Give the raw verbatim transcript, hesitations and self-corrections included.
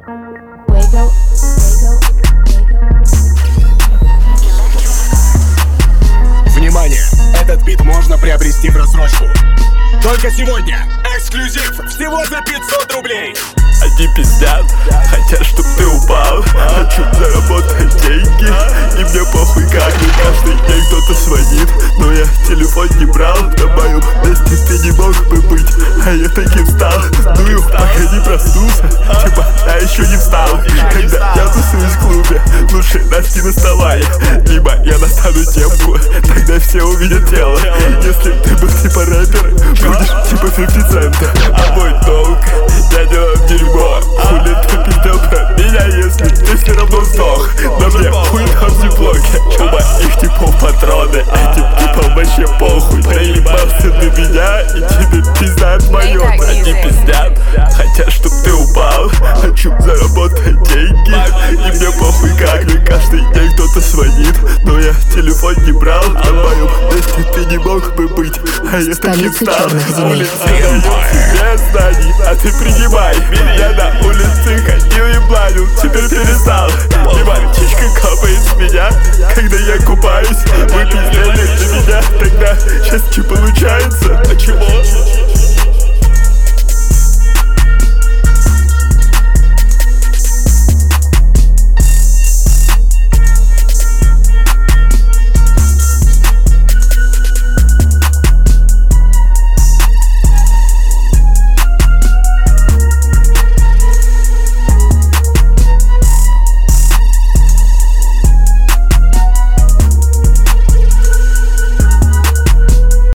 Wago, Wago, Wago. Внимание! Этот бит можно приобрести в рассрочку. Только сегодня! Эксклюзив! Всего за пятьсот рублей! Они пиздят, хотят, чтоб ты упал. Хочу заработать деньги, и мне похуй как. Мне каждый день кто-то звонит, но я телефон не брал. На моем месте ты не мог бы быть, а я таким стал. Дую, пока не проснулся, типа, а еще не встал. Когда я тусуюсь в клубе, лучше нас не доставай. Либо я достану темку, тогда все увидят тело. Если ты был типа рэпер, будешь типа пятьдесят цента. А мой долг, я делаю дерьмо. Хули ты пиздел про меня, если ты все равно сдох. Но мне хуй там в диплоке, у моих типов патроны, этим типам вообще похуй. Проебался на меня, и тебе пиздят моё. Они пиздят, хотят, чтоб ты упал. Хочу заработать деньги, и мне похуй как. Мне каждый день кто-то звонит, но я телефон не брал. На моем месте ты не мог бы быть, а я таким стал. Улицы дают тебе знаний, а ты принимай. Я на улице ходил и бланил, теперь перестал. И мальчишка капает с меня, когда я купаюсь. Вы пиздели на меня, тогда счастье получаю.